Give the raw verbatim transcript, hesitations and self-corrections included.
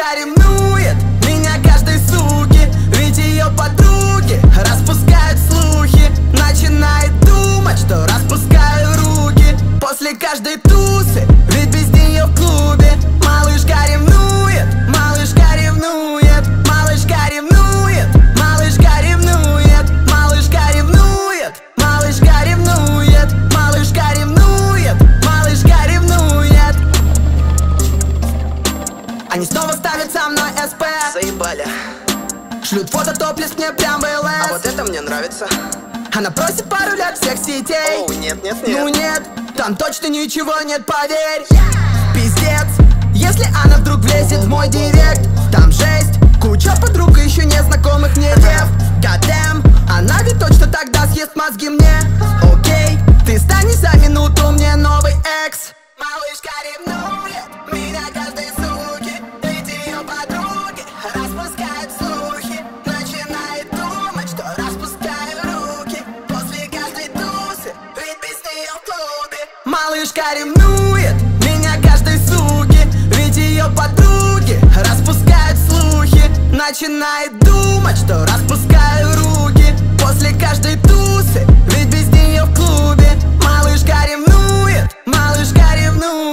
Малышка ревнует меня каждой суки, ведь ее подруги распускают слухи. Начинает думать, что распускаю руки после каждой тусы, ведь без нее в клубе. Малышка ревнует, малышка ревнует, малышка ревнует, малышка ревнует, малышка ревнует, малышка ревнует, малышка ревнует, малышка ревнует. Они снова ставят со мной СП. Заебали. Шлют фото топлес мне прям в ЛС. А вот это мне нравится. Она просит пару лет всех сетей. Оу, нет, нет, нет. Ну нет, там точно ничего нет, поверь. Пиздец, если она вдруг влезет в мой директ, там жесть, куча подруг и еще незнакомых мне дев. Goddamn, она ведь точно тогда съест мозги мне. Окей, ты станешь за минуту мне новый экс. Малышка ревнует меня каждой суки, ведь ее подруги распускают слухи. Начинает думать, что распускаю руки после каждой тусы, ведь без нее в клубе. Малышка ревнует меня каждой суки, ведь ее подруги распускают слухи. Начинает думать, что распускаю руки после каждой тусы, ведь без нее в клубе. Малышка ревнует, малышка ревнует.